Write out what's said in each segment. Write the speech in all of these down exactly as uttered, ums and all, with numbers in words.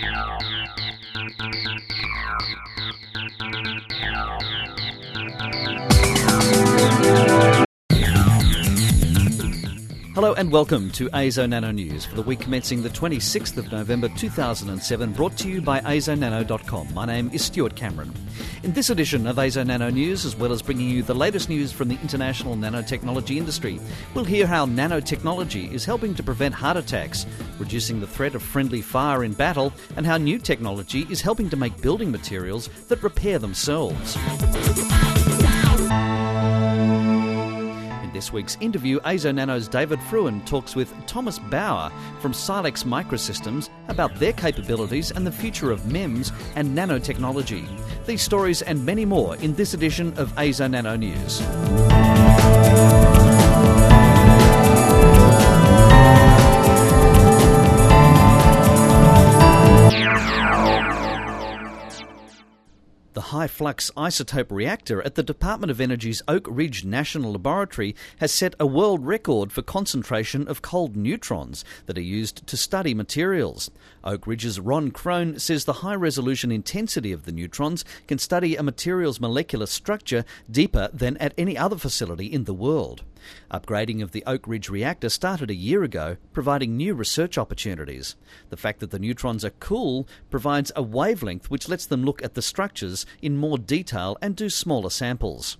Hello and welcome to A S O Nano News for the week commencing the twenty-sixth of November two thousand seven, brought to you by A S O nano dot com. My name is Stuart Cameron. In this edition of A S O Nano News, as well as bringing you the latest news from the international nanotechnology industry, we'll hear how nanotechnology is helping to prevent heart attacks, reducing the threat of friendly fire in battle, and how new technology is helping to make building materials that repair themselves. This week's interview, A S O Nano's David Fruin talks with Thomas Bauer from Silex Microsystems about their capabilities and the future of M E M S and nanotechnology. These stories and many more in this edition of A S O Nano News. The high-flux isotope reactor at the Department of Energy's Oak Ridge National Laboratory has set a world record for concentration of cold neutrons that are used to study materials. Oak Ridge's Ron Crone says the high-resolution intensity of the neutrons can study a material's molecular structure deeper than at any other facility in the world. Upgrading of the Oak Ridge reactor started a year ago, providing new research opportunities. The fact that the neutrons are cool provides a wavelength which lets them look at the structures in more detail and do smaller samples.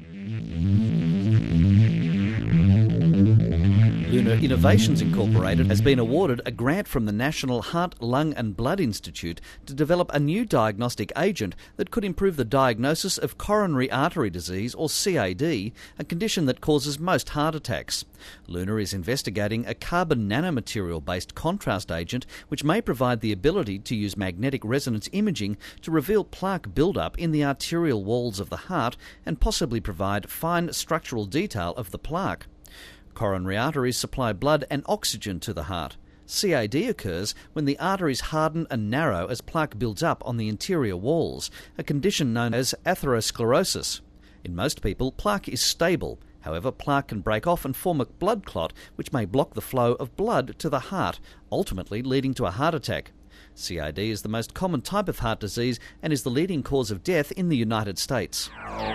Lunar Innovations Incorporated has been awarded a grant from the National Heart, Lung and Blood Institute to develop a new diagnostic agent that could improve the diagnosis of coronary artery disease, or C A D, a condition that causes most heart attacks. Lunar is investigating a carbon nanomaterial-based contrast agent which may provide the ability to use magnetic resonance imaging to reveal plaque buildup in the arterial walls of the heart and possibly provide fine structural detail of the plaque. Coronary arteries supply blood and oxygen to the heart. C A D occurs when the arteries harden and narrow as plaque builds up on the interior walls, a condition known as atherosclerosis. In most people, plaque is stable. However, plaque can break off and form a blood clot, which may block the flow of blood to the heart, ultimately leading to a heart attack. C A D is the most common type of heart disease and is the leading cause of death in the United States.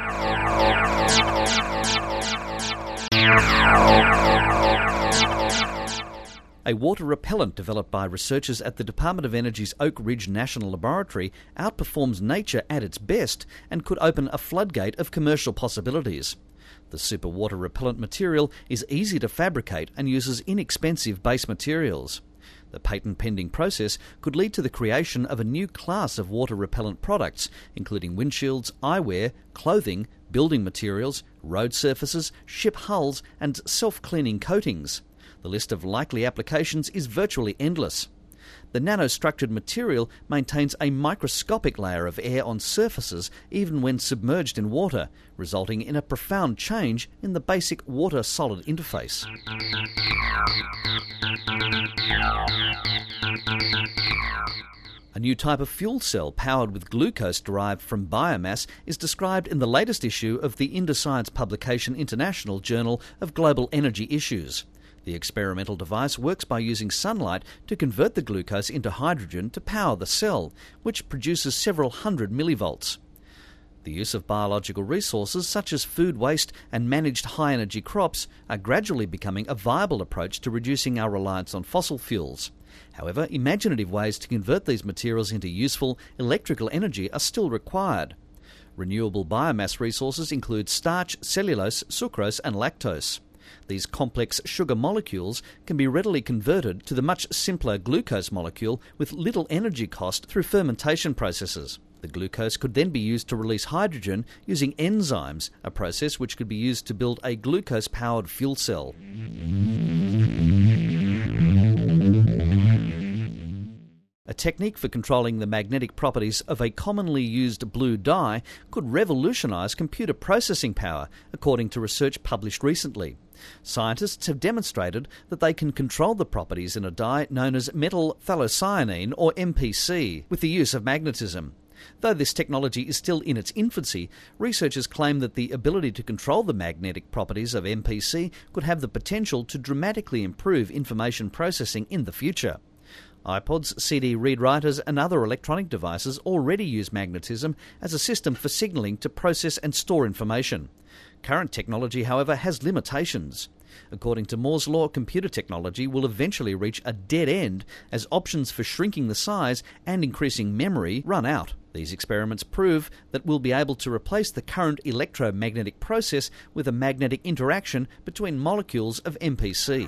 A water repellent developed by researchers at the Department of Energy's Oak Ridge National Laboratory outperforms nature at its best and could open a floodgate of commercial possibilities. The super water repellent material is easy to fabricate and uses inexpensive base materials. The patent-pending process could lead to the creation of a new class of water repellent products, including windshields, eyewear, clothing, building materials, road surfaces, ship hulls, and self-cleaning coatings. The list of likely applications is virtually endless. The nanostructured material maintains a microscopic layer of air on surfaces even when submerged in water, resulting in a profound change in the basic water-solid interface. A new type of fuel cell powered with glucose derived from biomass is described in the latest issue of the Indoscience publication International Journal of Global Energy Issues. The experimental device works by using sunlight to convert the glucose into hydrogen to power the cell, which produces several hundred millivolts. The use of biological resources such as food waste and managed high-energy crops are gradually becoming a viable approach to reducing our reliance on fossil fuels. However, imaginative ways to convert these materials into useful electrical energy are still required. Renewable biomass resources include starch, cellulose, sucrose and lactose. These complex sugar molecules can be readily converted to the much simpler glucose molecule with little energy cost through fermentation processes. The glucose could then be used to release hydrogen using enzymes, a process which could be used to build a glucose-powered fuel cell. A technique for controlling the magnetic properties of a commonly used blue dye could revolutionise computer processing power, according to research published recently. Scientists have demonstrated that they can control the properties in a dye known as metal phthalocyanine, or M P C, with the use of magnetism. Though this technology is still in its infancy, researchers claim that the ability to control the magnetic properties of M P C could have the potential to dramatically improve information processing in the future. iPods, C D read writers and other electronic devices already use magnetism as a system for signalling to process and store information. Current technology, however, has limitations. According to Moore's law, computer technology will eventually reach a dead end as options for shrinking the size and increasing memory run out. These experiments prove that we'll be able to replace the current electromagnetic process with a magnetic interaction between molecules of M P C.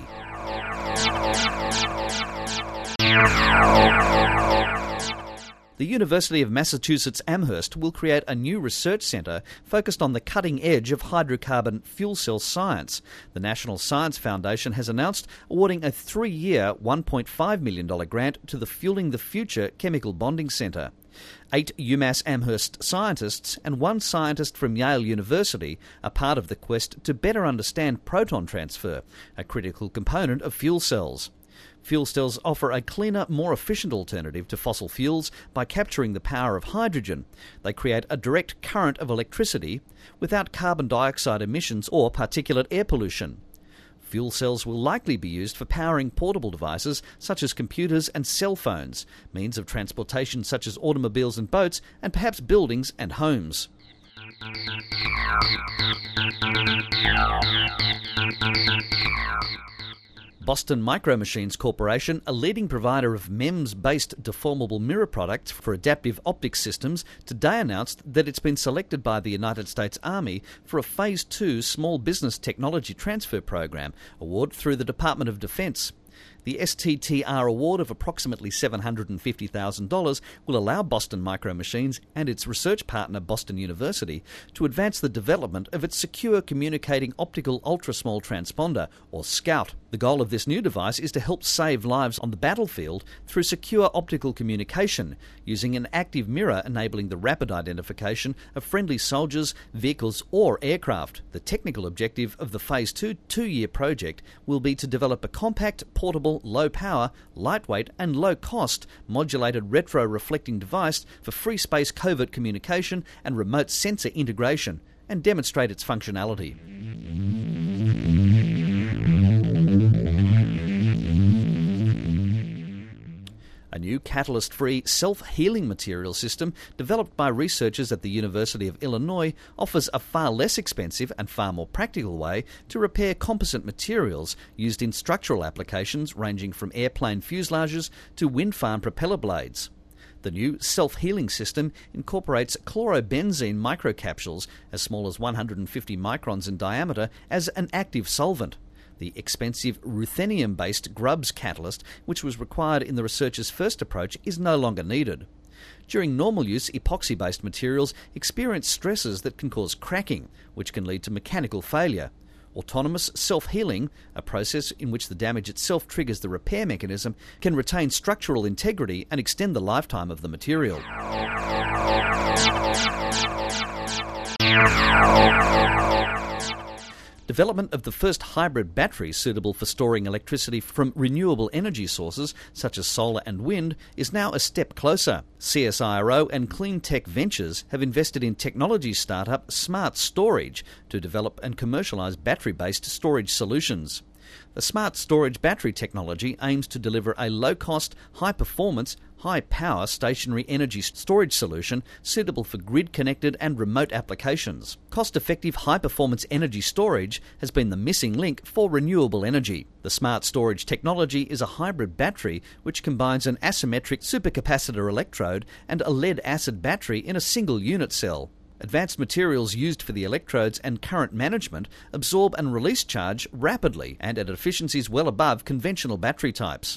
The University of Massachusetts Amherst will create a new research centre focused on the cutting edge of hydrocarbon fuel cell science. The National Science Foundation has announced awarding a three-year, one point five million dollars grant to the Fueling the Future Chemical Bonding Centre. Eight UMass Amherst scientists and one scientist from Yale University are part of the quest to better understand proton transfer, a critical component of fuel cells. Fuel cells offer a cleaner, more efficient alternative to fossil fuels by capturing the power of hydrogen. They create a direct current of electricity without carbon dioxide emissions or particulate air pollution. Fuel cells will likely be used for powering portable devices such as computers and cell phones, means of transportation such as automobiles and boats, and perhaps buildings and homes. Boston Micro Machines Corporation, a leading provider of MEMS-based deformable mirror products for adaptive optics systems, today announced that it's been selected by the United States Army for a Phase two Small Business Technology Transfer Program award through the Department of Defense. The S T T R award of approximately seven hundred fifty thousand dollars will allow Boston Micro Machines and its research partner Boston University to advance the development of its Secure Communicating Optical Ultra-Small Transponder, or SCOUT. The goal of this new device is to help save lives on the battlefield through secure optical communication, using an active mirror enabling the rapid identification of friendly soldiers, vehicles or aircraft. The technical objective of the Phase two two-year project will be to develop a compact, portable, low-power, lightweight and low-cost modulated retro-reflecting device for free space covert communication and remote sensor integration, and demonstrate its functionality. A new catalyst-free self-healing material system developed by researchers at the University of Illinois offers a far less expensive and far more practical way to repair composite materials used in structural applications ranging from airplane fuselages to wind farm propeller blades. The new self-healing system incorporates chlorobenzene microcapsules as small as one hundred fifty microns in diameter as an active solvent. The expensive ruthenium-based Grubbs catalyst, which was required in the researchers' first approach, is no longer needed. During normal use, epoxy-based materials experience stresses that can cause cracking, which can lead to mechanical failure. Autonomous self-healing, a process in which the damage itself triggers the repair mechanism, can retain structural integrity and extend the lifetime of the material. Development of the first hybrid battery suitable for storing electricity from renewable energy sources such as solar and wind is now a step closer. C S I R O and Clean Tech Ventures have invested in technology startup Smart Storage to develop and commercialise battery-based storage solutions. The Smart Storage battery technology aims to deliver a low-cost, high-performance, high-power stationary energy storage solution suitable for grid-connected and remote applications. Cost-effective, high-performance energy storage has been the missing link for renewable energy. The Smart Storage technology is a hybrid battery which combines an asymmetric supercapacitor electrode and a lead-acid battery in a single unit cell. Advanced materials used for the electrodes and current management absorb and release charge rapidly and at efficiencies well above conventional battery types.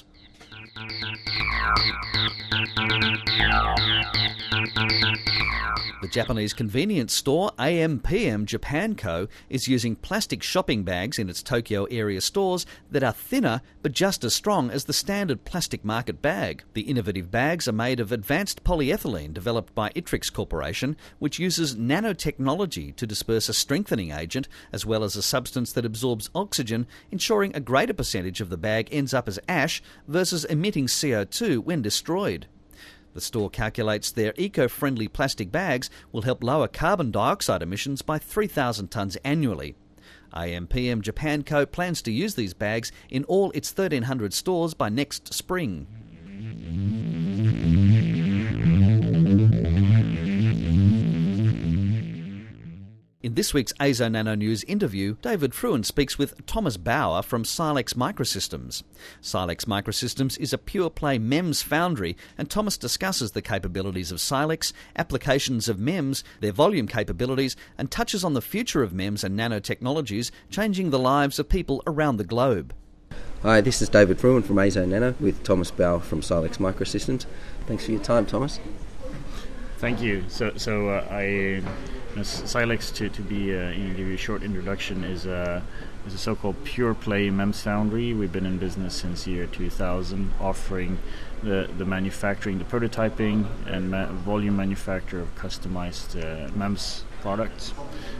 The Japanese convenience store A M P M Japan Co. is using plastic shopping bags in its Tokyo area stores that are thinner but just as strong as the standard plastic market bag. The innovative bags are made of advanced polyethylene developed by Itrix Corporation, which uses nanotechnology to disperse a strengthening agent as well as a substance that absorbs oxygen, ensuring a greater percentage of the bag ends up as ash versus emitting C O two when destroyed. The store calculates their eco-friendly plastic bags will help lower carbon dioxide emissions by three thousand tonnes annually. A M P M Japan Co. plans to use these bags in all its thirteen hundred stores by next spring. In this week's A S O Nano News interview, David Fruin speaks with Thomas Bauer from Silex Microsystems. Silex Microsystems is a pure-play MEMS foundry, and Thomas discusses the capabilities of Silex, applications of MEMS, their volume capabilities, and touches on the future of MEMS and nanotechnologies changing the lives of people around the globe. Hi, this is David Fruin from A S O Nano with Thomas Bauer from Silex Microsystems. Thanks for your time, Thomas. Thank you. So, so uh, I, you know, Silex, to to be uh, you know, give you a short introduction, is a is a so-called pure play MEMS foundry. We've been in business since year two thousand, offering the the manufacturing, the prototyping, and ma- volume manufacture of customized uh, MEMS products.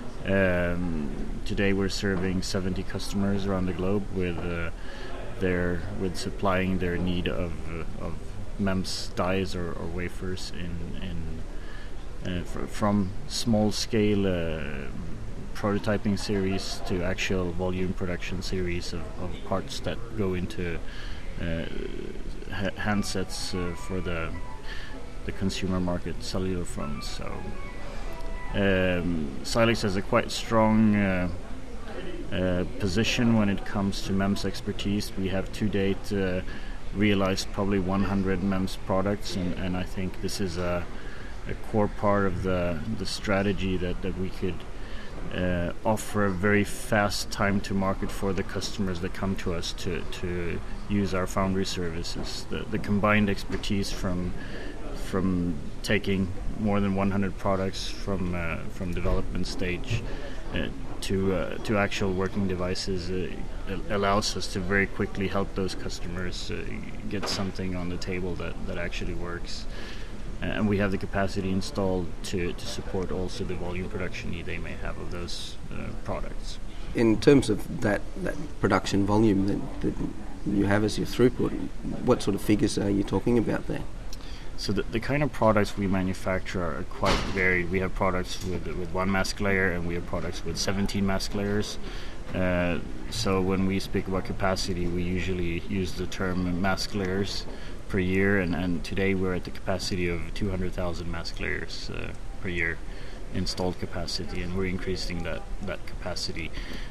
Um, today, we're serving seventy customers around the globe with uh, their with supplying their need of uh, of MEMS dies or, or wafers in in uh, fr- from small scale uh, prototyping series to actual volume production series of, of parts that go into uh, ha- handsets uh, for the the consumer market, cellular phones. So um, Silex has a quite strong uh, uh, position when it comes to MEMS expertise. We have to date uh, realized probably one hundred MEMS products, and, and I think this is a, a core part of the the strategy that, that we could uh, offer a very fast time to market for the customers that come to us to, to use our foundry services. The, the combined expertise from from taking more than one hundred products from uh, from development stage uh, to uh, to actual working devices uh, allows us to very quickly help those customers uh, get something on the table that, that actually works. And we have the capacity installed to, to support also the volume production need they may have of those uh, products. In terms of that, that production volume that, that you have as your throughput, what sort of figures are you talking about there? So the, the kind of products we manufacture are quite varied. We have products with with one mask layer, and we have products with seventeen mask layers. Uh, so when we speak about capacity, we usually use the term mask layers per year, and, and today we're at the capacity of two hundred thousand mask layers uh, per year installed capacity, and we're increasing that, that capacity.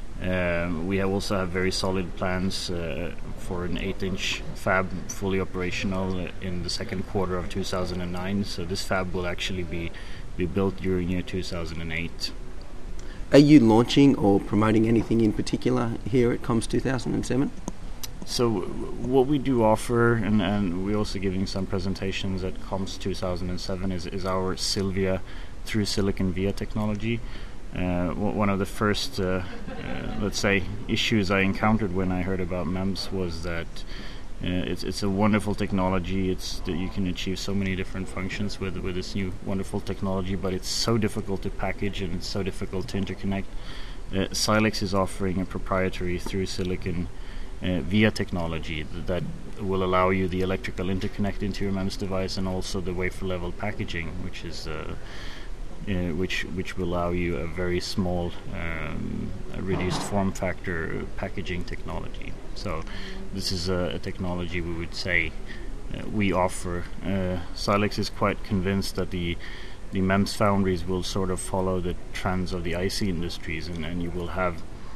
Um, we have also have very solid plans uh, for an eight-inch fab fully operational in the second quarter of two thousand nine. So this fab will actually be, be built during year two thousand eight. Are you launching or promoting anything in particular here at COMS two thousand seven? So what we do offer, and, and we're also giving some presentations at COMS two thousand seven, is, is our Sylvia through silicon via technology. Uh, one of the first, uh, uh, let's say, issues I encountered when I heard about MEMS was that uh, it's it's a wonderful technology. It's that you can achieve so many different functions with with this new wonderful technology, but it's so difficult to package and it's so difficult to interconnect. Uh, Silex is offering a proprietary through silicon uh, via technology th- that will allow you the electrical interconnect into your MEMS device and also the wafer level packaging, which is uh, Uh, which which will allow you a very small um, a reduced form factor packaging technology. So this is a, a technology we would say uh, we offer. Uh, Silex is quite convinced that the the MEMS foundries will sort of follow the trends of the I C industries, and, and you will have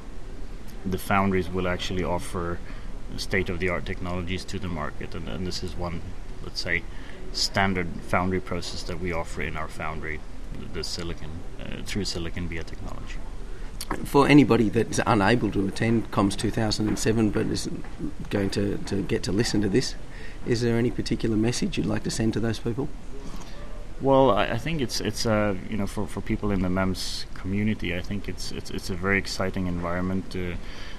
the foundries will actually offer state-of-the-art technologies to the market, and, and this is one, let's say, standard foundry process that we offer in our foundry. The silicon uh, through silicon via technology. For anybody that's unable to attend COMS two thousand seven but is going to, to get to listen to this, is there any particular message you'd like to send to those people? Well, I, I think it's it's uh, you know for, for people in the MEMS community, I think it's it's it's a very exciting environment. Uh,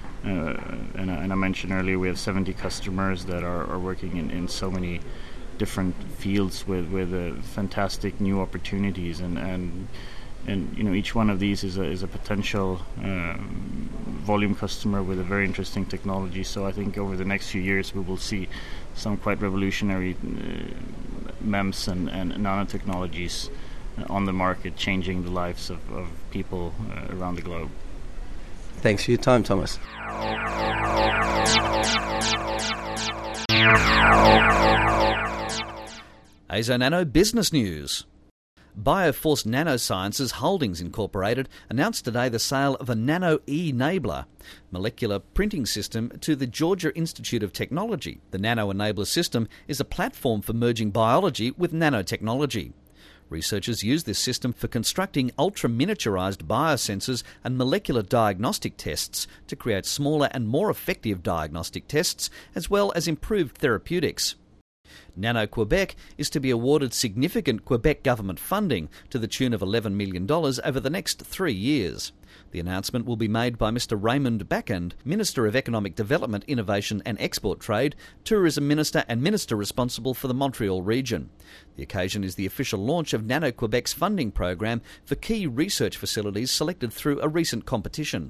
uh, and, and I mentioned earlier we have seventy customers that are, are working in, in so many different fields with with uh, fantastic new opportunities, and, and and you know each one of these is a is a potential um, volume customer with a very interesting technology. So I think over the next few years we will see some quite revolutionary uh, MEMS and, and nanotechnologies uh, on the market, changing the lives of, of people uh, around the globe. Thanks for your time, Thomas. AZONano Business News. Bioforce Nanosciences Holdings Incorporated announced today the sale of a Nano-enabler molecular printing system to the Georgia Institute of Technology. The Nano-enabler system is a platform for merging biology with nanotechnology. Researchers use this system for constructing ultra-miniaturized biosensors and molecular diagnostic tests to create smaller and more effective diagnostic tests, as well as improved therapeutics. Nano Quebec is to be awarded significant Quebec government funding to the tune of eleven million dollars over the next three years. The announcement will be made by Mister Raymond Bacand, Minister of Economic Development, Innovation and Export Trade, Tourism Minister and Minister responsible for the Montreal region. The occasion is the official launch of Nano Quebec's funding program for key research facilities selected through a recent competition.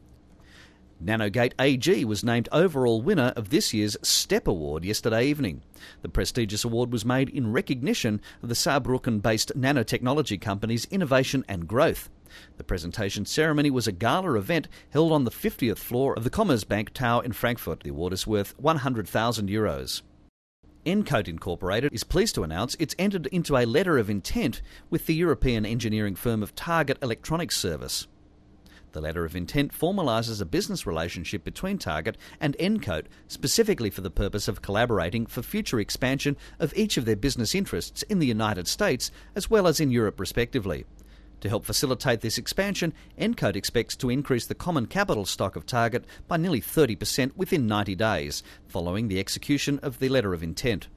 Nanogate A G was named overall winner of this year's STEP Award yesterday evening. The prestigious award was made in recognition of the Saarbrücken-based nanotechnology company's innovation and growth. The presentation ceremony was a gala event held on the fiftieth floor of the Commerzbank Tower in Frankfurt. The award is worth one hundred thousand euros. Encote Incorporated is pleased to announce it's entered into a letter of intent with the European engineering firm of Target Electronics Service. The letter of intent formalises a business relationship between Target and Encote specifically for the purpose of collaborating for future expansion of each of their business interests in the United States as well as in Europe respectively. To help facilitate this expansion, Encote expects to increase the common capital stock of Target by nearly thirty percent within ninety days, following the execution of the letter of intent.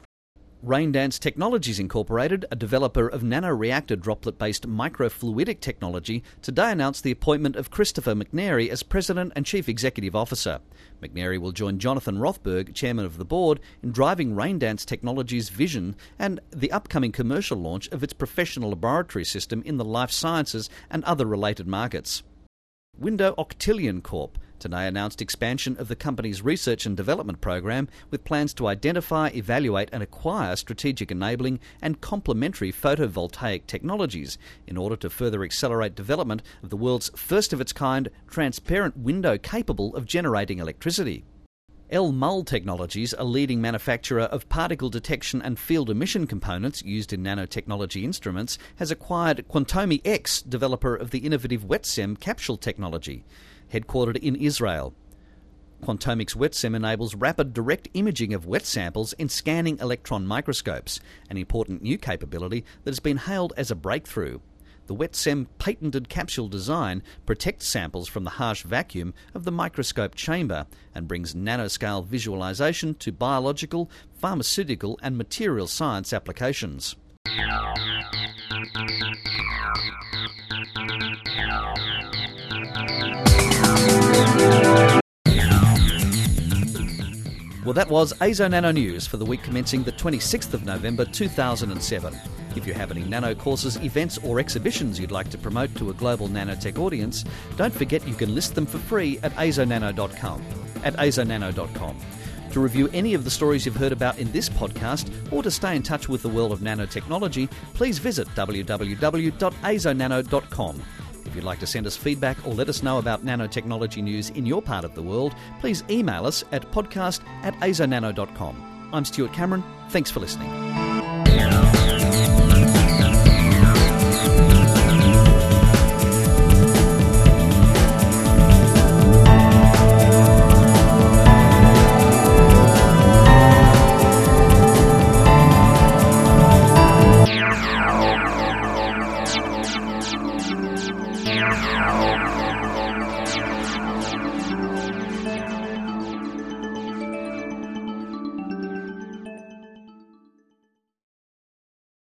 Raindance Technologies Incorporated, a developer of nanoreactor droplet-based microfluidic technology, today announced the appointment of Christopher McNary as President and Chief Executive Officer. McNary will join Jonathan Rothberg, Chairman of the Board, in driving Raindance Technologies' vision and the upcoming commercial launch of its professional laboratory system in the life sciences and other related markets. Window Octillion Corp today announced expansion of the company's research and development program with plans to identify, evaluate and acquire strategic enabling and complementary photovoltaic technologies in order to further accelerate development of the world's first-of-its-kind transparent window capable of generating electricity. L M U L Technologies, a leading manufacturer of particle detection and field emission components used in nanotechnology instruments, has acquired Quantomi X, developer of the innovative WetSem capsule technology. Headquartered in Israel, Quantomix WetSem enables rapid direct imaging of wet samples in scanning electron microscopes, an important new capability that has been hailed as a breakthrough. The WetSem patented capsule design protects samples from the harsh vacuum of the microscope chamber and brings nanoscale visualization to biological, pharmaceutical and material science applications. Well, that was AZONano News for the week commencing the twenty-sixth of November two thousand seven. If you have any nano courses, events or exhibitions you'd like to promote to a global nanotech audience, don't forget you can list them for free at azonano dot com. At azonano dot com. To review any of the stories you've heard about in this podcast or to stay in touch with the world of nanotechnology, please visit w w w dot azonano dot com. If you'd like to send us feedback or let us know about nanotechnology news in your part of the world, please email us at podcast at azonano dot com. I'm Stuart Cameron. Thanks for listening. Yeah.